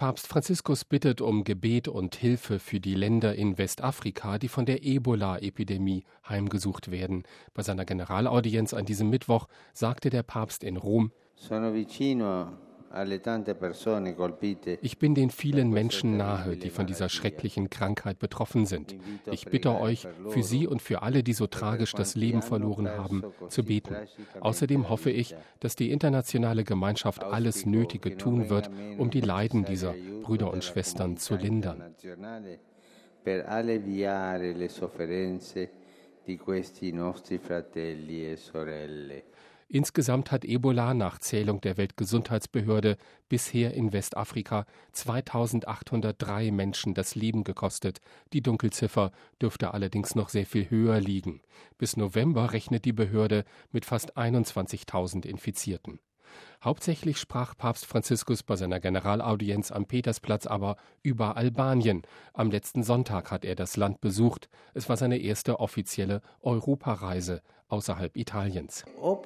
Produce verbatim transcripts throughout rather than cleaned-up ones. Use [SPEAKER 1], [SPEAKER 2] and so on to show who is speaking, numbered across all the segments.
[SPEAKER 1] Papst Franziskus bittet um Gebet und Hilfe für die Länder in Westafrika, die von der Ebola-Epidemie heimgesucht werden. Bei seiner Generalaudienz an diesem Mittwoch sagte der Papst in Rom: Ich bin den vielen Menschen nahe, die von dieser schrecklichen Krankheit betroffen sind. Ich bitte euch, für sie und für alle, die so tragisch das Leben verloren haben, zu beten. Außerdem hoffe ich, dass die internationale Gemeinschaft alles Nötige tun wird, um die Leiden dieser Brüder und Schwestern zu lindern. Insgesamt hat Ebola nach Zählung der Weltgesundheitsbehörde bisher in Westafrika zweitausendachthundertdrei Menschen das Leben gekostet. Die Dunkelziffer dürfte allerdings noch sehr viel höher liegen. Bis November rechnet die Behörde mit fast einundzwanzigtausend Infizierten. Hauptsächlich sprach Papst Franziskus bei seiner Generalaudienz am Petersplatz aber über Albanien. Am letzten Sonntag hat er das Land besucht. Es war seine erste offizielle Europareise außerhalb Italiens.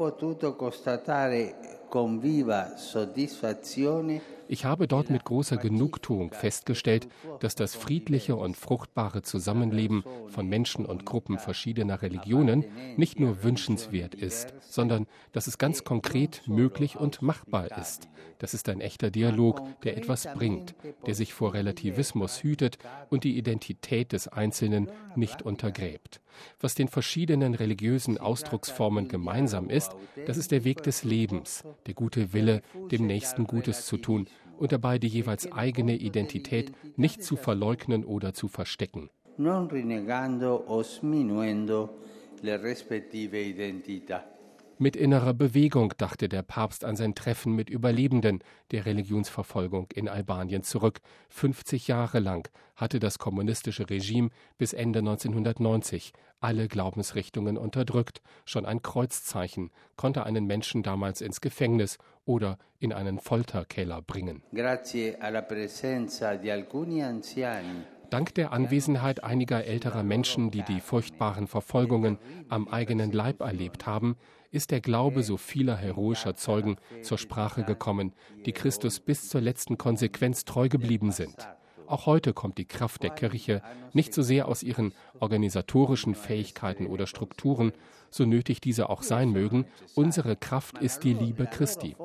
[SPEAKER 1] Ich habe dort mit großer Genugtuung festgestellt, dass das friedliche und fruchtbare Zusammenleben von Menschen und Gruppen verschiedener Religionen nicht nur wünschenswert ist, sondern dass es ganz konkret möglich und machbar ist. Das ist ein echter Dialog, der etwas bringt, der sich vor Relativismus hütet und die Identität des Einzelnen nicht untergräbt. Was den verschiedenen religiösen Ausdrucksformen gemeinsam ist, das ist der Weg des Lebens, der gute Wille, dem Nächsten Gutes zu tun und dabei die jeweils eigene Identität nicht zu verleugnen oder zu verstecken. Non rinnegando o sminuendo le rispettive identità. Mit innerer Bewegung dachte der Papst an sein Treffen mit Überlebenden der Religionsverfolgung in Albanien zurück. fünfzig Jahre lang hatte das kommunistische Regime bis Ende neunzehnhundertneunzig alle Glaubensrichtungen unterdrückt. Schon ein Kreuzzeichen konnte einen Menschen damals ins Gefängnis oder in einen Folterkeller bringen. Grazie alla presenza di alcuni anziani. Dank der Anwesenheit einiger älterer Menschen, die die furchtbaren Verfolgungen am eigenen Leib erlebt haben, ist der Glaube so vieler heroischer Zeugen zur Sprache gekommen, die Christus bis zur letzten Konsequenz treu geblieben sind. Auch heute kommt die Kraft der Kirche nicht so sehr aus ihren organisatorischen Fähigkeiten oder Strukturen, so nötig diese auch sein mögen. Unsere Kraft ist die Liebe Christi.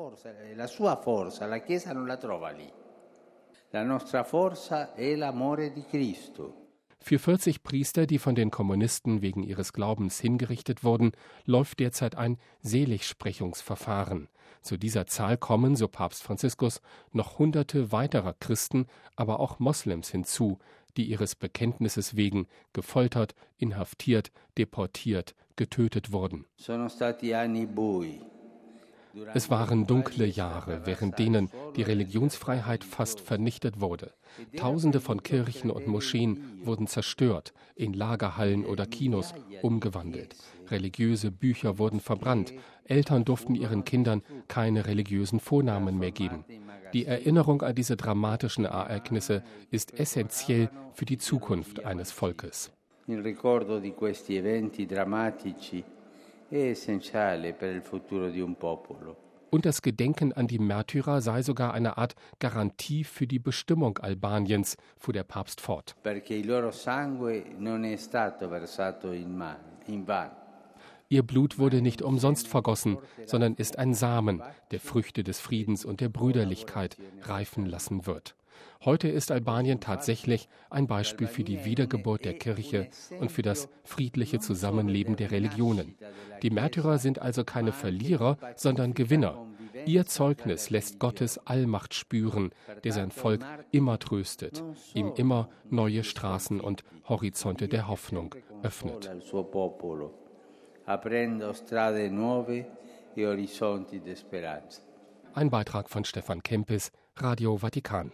[SPEAKER 1] La nostra forza è l'amore di Cristo. Für vierzig Priester, die von den Kommunisten wegen ihres Glaubens hingerichtet wurden, läuft derzeit ein Seligsprechungsverfahren. Zu dieser Zahl kommen, so Papst Franziskus, noch Hunderte weiterer Christen, aber auch Moslems hinzu, die ihres Bekenntnisses wegen gefoltert, inhaftiert, deportiert, getötet wurden. Sono stati anni bui. Es waren dunkle Jahre, während denen die Religionsfreiheit fast vernichtet wurde. Tausende von Kirchen und Moscheen wurden zerstört, in Lagerhallen oder Kinos umgewandelt. Religiöse Bücher wurden verbrannt. Eltern durften ihren Kindern keine religiösen Vornamen mehr geben. Die Erinnerung an diese dramatischen Ereignisse ist essentiell für die Zukunft eines Volkes. Il ricordo di questi eventi drammatici Und das Gedenken an die Märtyrer sei sogar eine Art Garantie für die Bestimmung Albaniens, fuhr der Papst fort. Ihr Blut wurde nicht umsonst vergossen, sondern ist ein Samen, der Früchte des Friedens und der Brüderlichkeit reifen lassen wird. Heute ist Albanien tatsächlich ein Beispiel für die Wiedergeburt der Kirche und für das friedliche Zusammenleben der Religionen. Die Märtyrer sind also keine Verlierer, sondern Gewinner. Ihr Zeugnis lässt Gottes Allmacht spüren, der sein Volk immer tröstet, ihm immer neue Straßen und Horizonte der Hoffnung öffnet. Ein Beitrag von Stefan Kempis, Radio Vatikan.